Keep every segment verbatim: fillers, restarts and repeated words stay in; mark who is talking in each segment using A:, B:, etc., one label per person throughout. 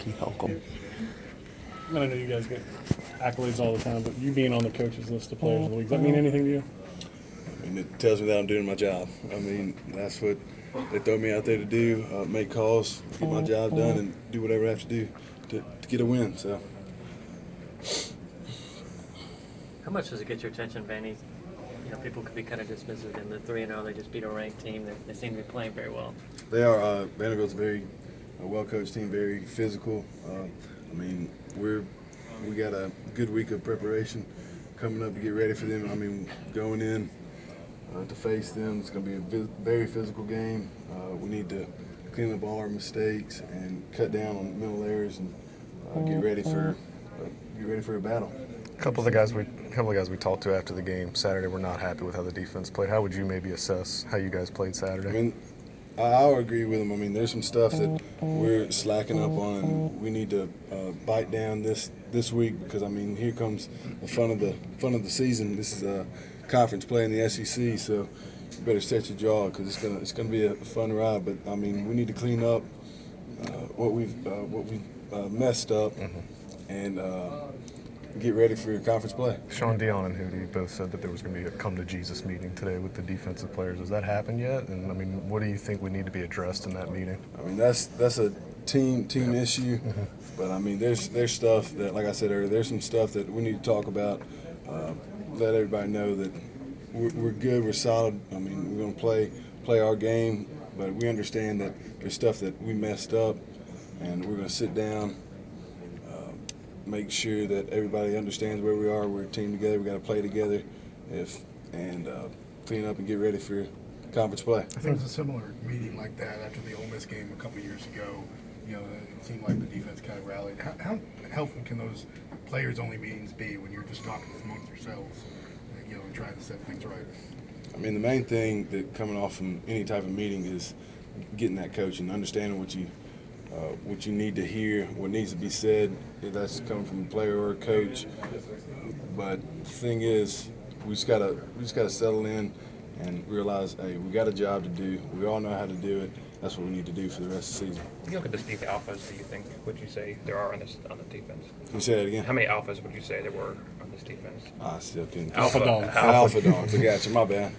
A: Keith Holcomb.
B: I mean, I know you guys get accolades all the time, but you being on the coaches list of players of the week, does that mean anything to you?
C: I mean, it tells me that I'm doing my job. I mean, that's what they throw me out there to do, uh, make calls, get my job done, and do whatever I have to do to, to get a win. So.
D: How much does it get your attention, Vanny? You know, people could be kind of dismissive in the three and zero. They just beat a ranked team. They, they seem to be playing very well.
C: They are. Uh, Vanderbilt's a very uh, well-coached team, very physical. Uh, I mean, we're we got a good week of preparation coming up to get ready for them. I mean, going in uh, to face them, it's going to be a very physical game. Uh, we need to clean up all our mistakes and cut down on mental errors and uh, get ready for uh, get ready for a battle.
E: A couple of the guys we, a couple of guys we talked to after the game Saturday were not happy with how the defense played. How would you maybe assess how you guys played Saturday?
C: I mean, I'll agree with them. I mean, there's some stuff that we're slacking up on, and we need to uh, bite down this this week because I mean, here comes the fun of the fun of the season. This is a conference play in the S E C, so you better set your jaw because it's gonna it's gonna be a fun ride. But I mean, we need to clean up uh, what we've uh, what we uh, messed up, mm-hmm. and. Uh, Get ready for your conference play.
E: Sean Dion and Hootie both said that there was going to be a come-to-Jesus meeting today with the defensive players. Has that happened yet? And, I mean, what do you think would need to be addressed in that meeting?
C: I mean, that's that's a team team
E: yeah.
C: issue. Mm-hmm. But, I mean, there's there's stuff that, like I said earlier, there's some stuff that we need to talk about, uh, let everybody know that we're, we're good, we're solid. I mean, we're going to play play our game, but we understand that there's stuff that we messed up, and we're going to sit down, make sure that everybody understands where we are. We're a team together. We got to play together, if and uh, clean up and get ready for conference play.
F: I think it was a similar meeting like that after the Ole Miss game a couple years ago. You know, it seemed like the defense kind of rallied. How, how helpful can those players' only meetings be when you're just talking amongst yourselves, you know, and trying to set things right?
C: I mean, the main thing that coming off from any type of meeting is getting that coaching, understanding what you. Uh, what you need to hear, what needs to be said, if that's coming from a player or a coach. But the thing is, we just gotta we just gotta settle in and realize, hey, we got a job to do. We all know how to do it. That's what we need to do for the rest of the season.
G: When you look at this deep alphas, do you think would you say there are on this on the defense?
C: Can you say that again?
G: How many alphas would you say there were on this defense?
C: I still couldn't.
B: Alpha dogs.
C: Alpha, alpha dogs. I got you. My bad.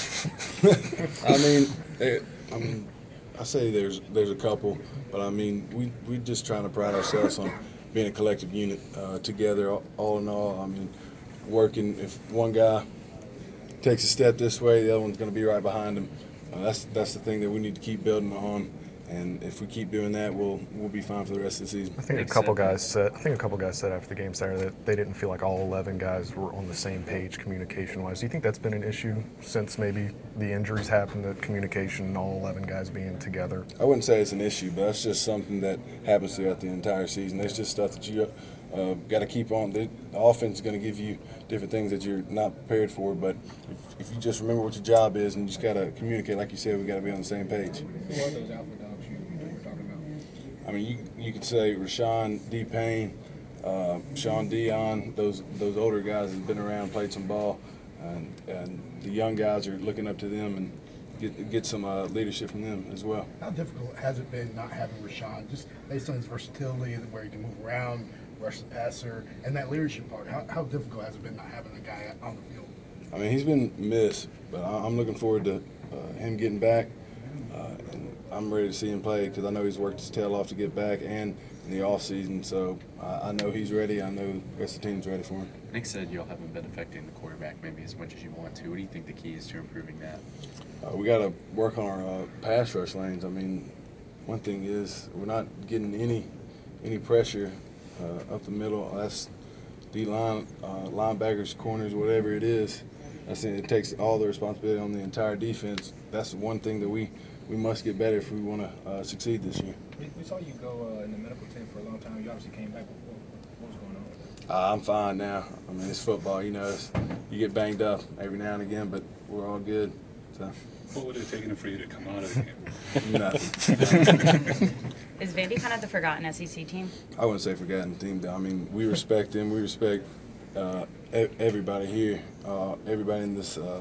C: I mean, it, I mean. I say there's there's a couple, but I mean we we just trying to pride ourselves on being a collective unit uh, together. All, all in all, I mean, working. If one guy takes a step this way, the other one's going to be right behind him. Uh, that's that's the thing that we need to keep building on. And if we keep doing that, we'll we'll be fine for the rest of the season.
E: I think a couple guys said. I think a couple guys said after the game Saturday that they didn't feel like all eleven guys were on the same page communication-wise. Do you think that's been an issue since maybe the injuries happened? That communication and all eleven guys being together.
C: I wouldn't say it's an issue, but that's just something that happens throughout the entire season. There's just stuff that you uh, got to keep on. The, the offense is going to give you different things that you're not prepared for, but if, if you just remember what your job is and you just got to communicate, like you said, we got to be on the same page.
F: Who are those alpha dogs you, you were talking about?
C: I mean, you you could say Rashawn D. Payne, uh, Sean Dion, those those older guys have been around, played some ball, and, and the young guys are looking up to them and get get some uh, leadership from them as well.
F: How difficult has it been not having Rashawn, just based on his versatility, where he can move around, rush the passer, and that leadership part? How, how difficult has it been not having a guy on the field?
C: I mean, he's been missed, but I'm looking forward to uh, him getting back. Uh, and I'm ready to see him play because I know he's worked his tail off to get back and in the off season. So I, I know he's ready. I know the rest of the team's ready for him.
A: Nick said y'all haven't been affecting the quarterback maybe as much as you want to. What do you think the key is to improving that?
C: Uh, we got to work on our uh, pass rush lanes. I mean, one thing is we're not getting any any pressure uh, up the middle. That's D line, uh, linebackers, corners, whatever it is. I think it takes all the responsibility on the entire defense. That's one thing that we, we must get better if we want to uh, succeed this year.
H: We, we saw you go uh, in the medical tent for a long time. You obviously came back. What, what was going on?
C: Uh, I'm fine now. I mean, it's football. You know, it's, you get banged up every now and again, but we're all good. So.
I: What would it have taken for you to come out of the
C: game? Nothing.
J: Is Vandy kind of the forgotten S E C team?
C: I wouldn't say forgotten team. I mean, we respect them. We respect uh, e- everybody here, uh, everybody in this uh,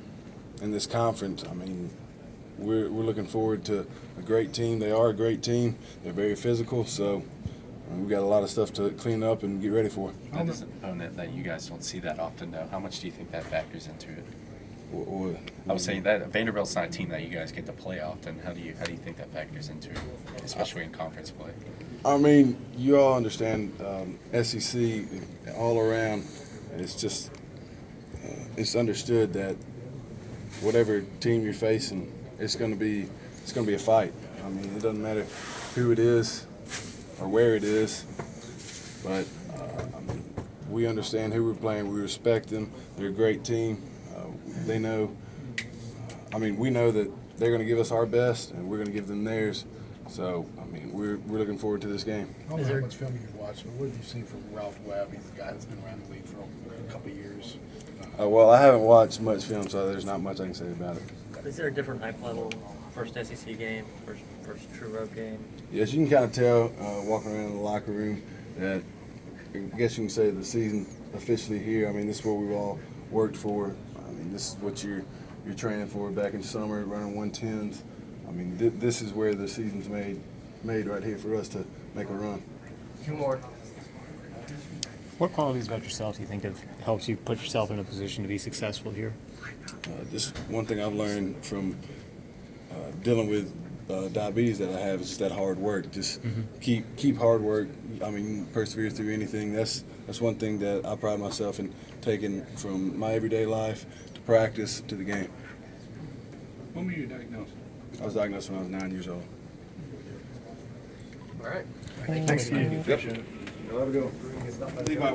C: in this conference. I mean, we're we're looking forward to a great team. They are a great team. They're very physical. So And we've got a lot of stuff to clean up and get ready for.
A: That is an opponent that you guys don't see that often, though. How much do you think that factors into it?
C: What, what,
A: I was saying that Vanderbilt's not a team that you guys get to play often. How do you how do you think that factors into it, especially in conference play?
C: I mean, you all understand um, S E C all around. It's just uh, it's understood that whatever team you're facing, it's going to be it's going to be a fight. I mean, it doesn't matter who it is or where it is, but uh, I mean, we understand who we're playing. We respect them. They're a great team. Uh, they know. I mean, we know that they're going to give us our best, and we're going to give them theirs. So, I mean, we're we're looking forward to this game.
F: I don't know how much film you've watched, but what have you seen from Ralph Webb? He's a guy that's been around the league for a couple of years.
C: Uh, well, I haven't watched much film, so there's not much I can say about it.
D: Is there a different hype level? First S E C game, first first true road game.
C: Yes, you can kind of tell uh, walking around in the locker room that I guess you can say the season officially here. I mean, this is what we've all worked for. I mean, this is what you're you're training for back in summer, running one tens. I mean, th this is where the season's made made right here for us to make a run.
H: Two more.
G: What qualities about yourself do you think have helped you put yourself in a position to be successful here?
C: Uh, just one thing I've learned from uh, dealing with uh, diabetes that I have is just that hard work. Just
G: Mm-hmm.
C: keep keep hard work. I mean, persevere through anything. That's that's one thing that I pride myself in taking from my everyday life to practice to the game.
I: When were you diagnosed?
C: I was diagnosed when I was nine years old.
D: All right.
B: Thanks, Steve.
C: Yep. You'll have a good one.